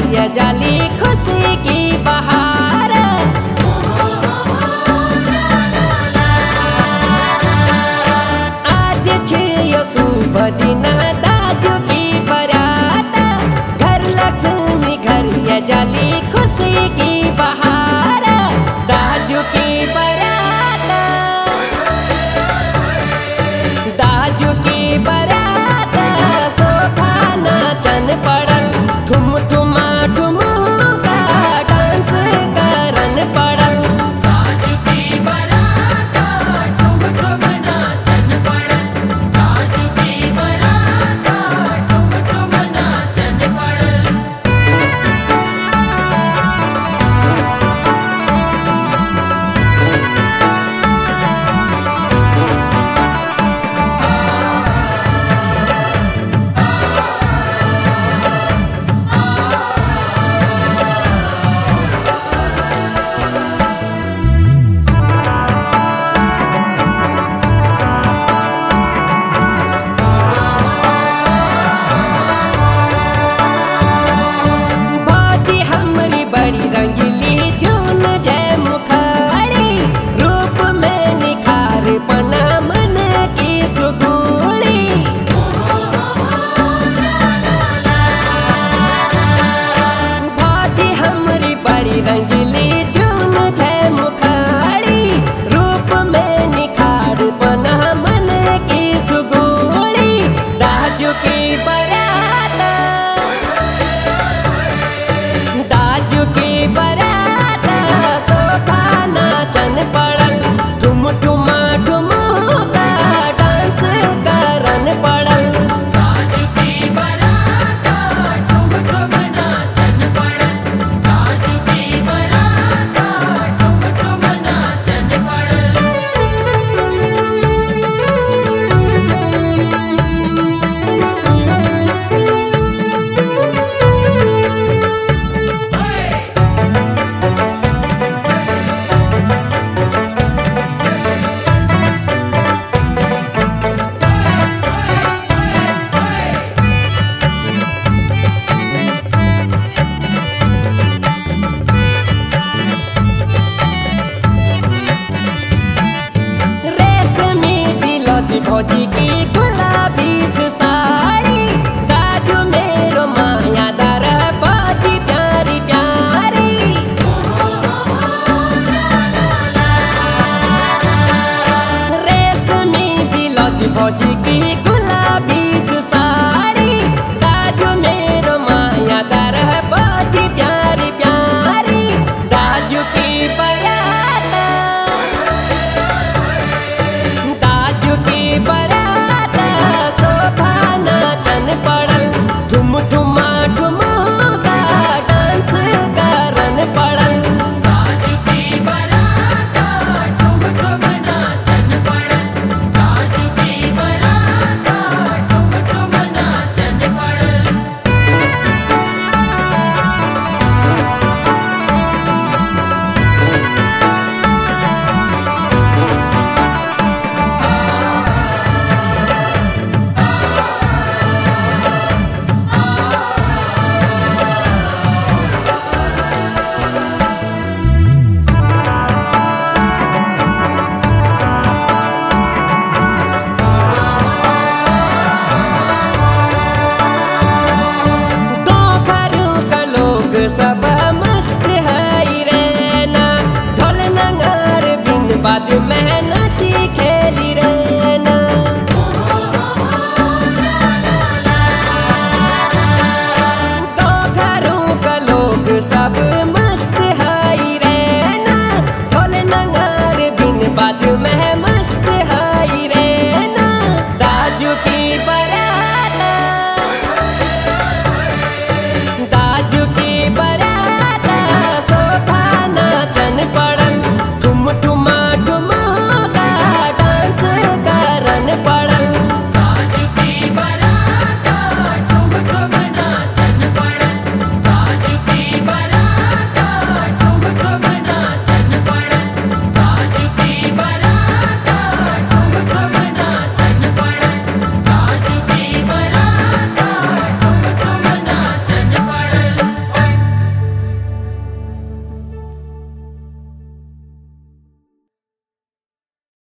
या जाली खुशी की बहार। आज छे यो शुभ दिन दाजू की बरात, घर लक्ष्मी घर या जाली खुशी की बहार। दाजू की बरात, दाजू की बरात, सोफा नाचन पड़ल, ठुम ठुमा ठुमुका डांस करन पड़ल। दाजू की बरात ठुम ठुम नाचन पड़ल, दाजू की बरात ठुम ठुम नाचन पड़ल। भौजी हमरी बड़ी रंगीली जून जय मुखारी, रूप में निखार बना मन की सुगुड़ी। भौजी हमरी बड़ी रंगीली जून जय मुखारी, रूप में निखार बना मन की सुगुड़ी। दाजू की बरात, दाजू की बरात, सोफा नाचन पड़ल, ठुम ठुमा ठुमुका डांस करन पड़ल। दाजू की बरात ठुम ठुम नाचन पड़ल, दाजू की बरात ठुम ठुम नाचन पड़ल। रेशमी बिलौज भौजी की गुलाबी सी साड़ी, दाजू मेरो मायादार भौजी प्यारी प्यारी। रेशमी बिलौज भौजी की गुलाबी सी साड़ी, दाजू मेरो मायादार भौजी प्यारी प्यारी। दाजू की बरात, दाजू की बरात, सोफा नाचन पड़ल, ठुम ठुमा ठुमुका डांस करन पड़ल। दाजू की बरात ठुम ठुम नाचन पड़ल, दाजू की बरात ठुम ठुम नाचन पड़ल। गाँव घरों का लोग सब मस्त है रहना, ढोल नगार बिन बाजू में नाची खेली रहना। गाँव घरों का लोग सब मस्त है रहना, ढोल नगार बिन बाजू में